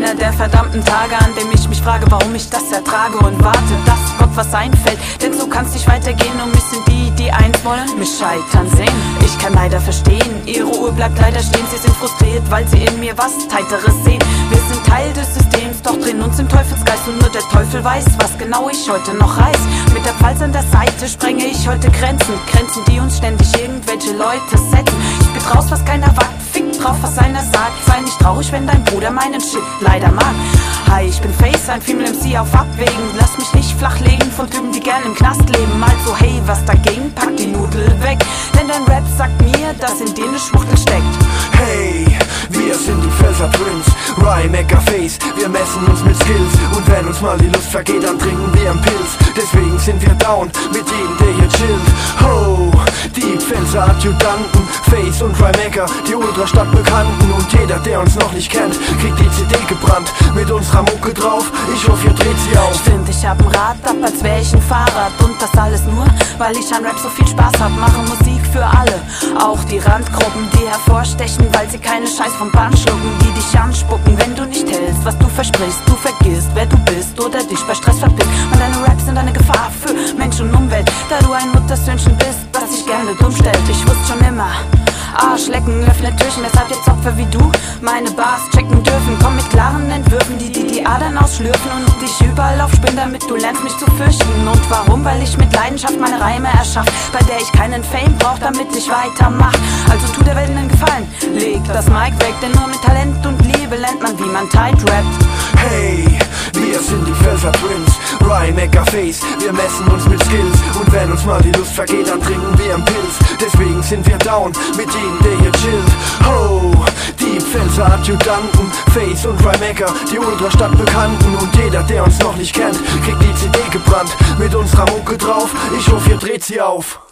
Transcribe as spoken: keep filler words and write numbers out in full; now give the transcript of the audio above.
einer der verdammten Tage, an dem ich mich frage, warum ich das ertrage und warte, dass Gott was einfällt. Denn so kann's nicht weitergehen und mich sind die, die eins wollen, mich scheitern sehen. Ich kann leider verstehen, ihre Uhr bleibt leider stehen. Sie sind frustriert, weil sie in mir was Teiteres sehen. Wir sind Teil des Systems, doch drehen uns im Teufelsgeist. Und nur der Teufel weiß, was genau ich heute noch reiß. Mit der Pfalz an der Seite sprenge ich heute Grenzen. Grenzen, die uns ständig irgendwelche Leute setzen. Ich bin raus, was keiner wagt, fick drauf, was einer sagt. Sei nicht traurig, wenn dein Bruder meinen Shit leider mag. Hi, ich bin Face, ein Female M C auf Abwägen. Lass mich nicht flachlegen von Typen, die gern im Knast leben. Also hey, was dagegen, pack die Nudel weg. Denn dein Rap sagt mir, dass in dir eine Schwuchtel steckt. Hey, wir sind die Pfälzer Twins, Rhymaker Face. Wir messen uns mit Skills und wenn uns mal die Lust vergeht, dann trinken wir einen Pilz. Deswegen sind wir down mit jedem, der hier chillt. Ho, die Pfälzer Adjutanten, Face und Rhymaker, die Ultrastadtbekannten. Und jeder, der uns noch nicht kennt, kriegt die C D gebrannt mit unserer Mucke drauf. Ich hoffe, ihr dreht sie auf. Stimmt, ich hab ein Rad ab, als wär ich ein Fahrrad. Und das alles nur, weil ich an Rap so viel Spaß hab. Mache Musik für alle, auch die Randgruppen, die hervorstechen, weil sie keine Scheiß vom Bahn schlucken, die dich anspucken, wenn du nicht hältst, was du versprichst. Du vergisst, wer du bist oder dich bei Stress verpisst. Und deine Raps sind eine Gefahr für Mensch und Umwelt, da du ein Muttersöhnchen bist, das sich gerne dumm stellt. Ich wusste schon immer, Arschlecken öffnet Türchen, weshalb jetzt Opfer wie du meine Bars checken dürfen. Komm mit klaren Entwürfen, die die, die Adern ausschlürfen und dich überall aufspinnen, damit du lernst mich zu fürchten. Und warum? Weil ich mit Leidenschaft meine Reime erschaff, bei der ich keinen Fame brauch, damit ich weitermach. Also tu der Welt einen Gefallen, leg das Mic weg, denn nur mit Talent und Liebe lernt man, wie man tight rappt. Hey, wir sind die Pfälzer Twins, Rhymaker Face. Wir messen uns mit Skills und wenn uns mal die Lust vergeht, dann trinken wir einen Pilz. Deswegen sind wir down mit jedem, der hier chillt. Ho, die Pfälzer Adjutanten, Face und Rhymaker, die Ultrastadtbekannten. Und jeder, der uns noch nicht kennt, kriegt die C D gebrannt mit unserer Mucke drauf. Ich hoffe, ihr dreht sie auf.